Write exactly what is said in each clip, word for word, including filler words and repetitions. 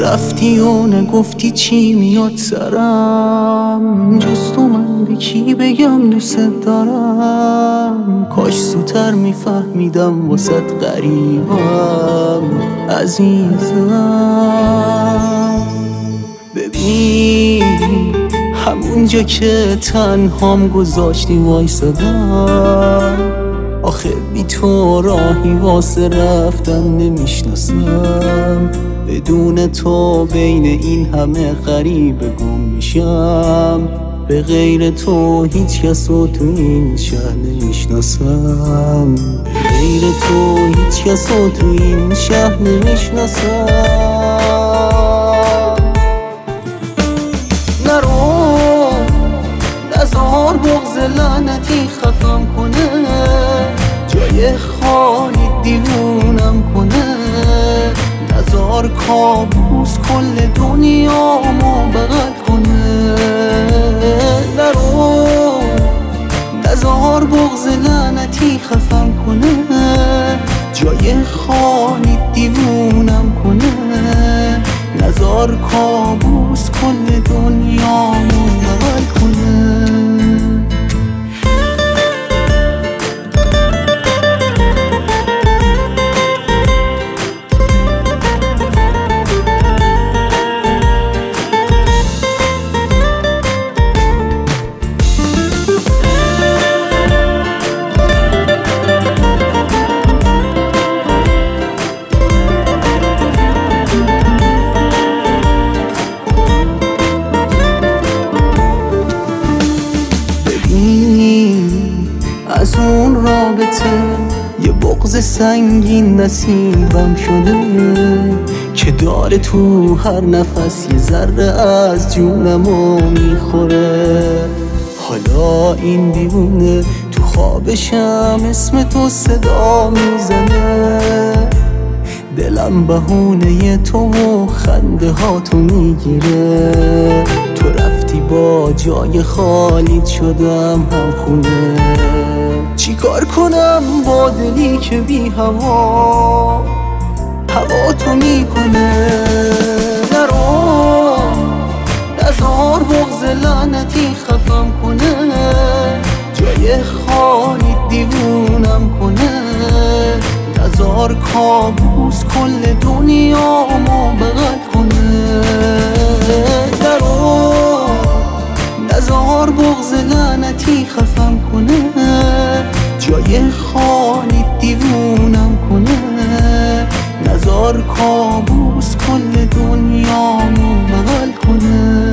رفتی و نگفتی چی میاد سرم، جز تو من به کی بگم دوست دارم. کاش زودتر میفهمیدم واسه غریبم عزیزم. ببین همونجا که تنهام گذاشتی وایسادم، آخه بی تو راهی واسه رفتن نمیشناسم. بدون تو بین این همه غریبه گم میشم، به غیر تو هیچ کسو تو این شهر نمیشناسم. به غیر تو هیچ کسو تو این شهر نمیشناسم. نرو نزار بغض لعنتی خفم کنه، جای خالی دیوونم کنه. نزار کابوس کل دنیامو بغل کنه. نرو نزار بغض لعنتی خفم کنه، جای خالی دیوونم کنه. نزار کابوس کل دنیامو بغل کنه. از اون رابطه یه بغض سنگین نصیبم شده، که داره تو هر نفس یه ذره از جونمو میخوره. حالا این دیوونه تو خوابشم اسم تو صدا میزنه. دلم بهونه تو و خنده ها تو میگیره. تو رفتی با جای خالیت شدم هم خونه. چی کار کنم با دلی که بی هوا هوا تو میکنه. نرو نزار بغض لعنتی خفم کنه، جای خالی دیوونم کنه. نزار کابوس کل دنیامو بغل کنه. نرو نزار بغض لعنتی خفم کنه، جای خالی دیوونم کنه. نزار کابوس کل دنیامو بغل کنه.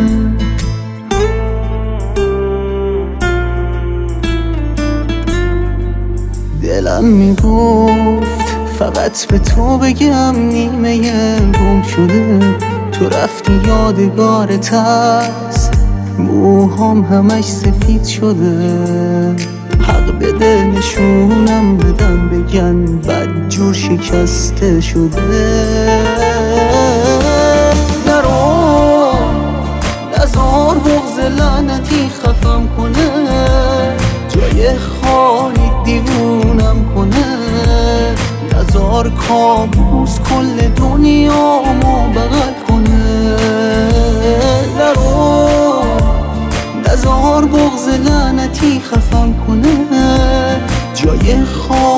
دلم میگفت فقط به تو بگم نیمه گم شده. تو رفتی یادگارت هست، موهام همش سفید شده. حق بده نشونم بدم بگن بد جور شکسته شده. نرو نزار بغض لعنتی خفم کنه، جای خالی دیوونم کنه. نزار کابوس کل دنیامو بغل کنه. نرو نزار بغض لعنتی خفم کنه، جای خالی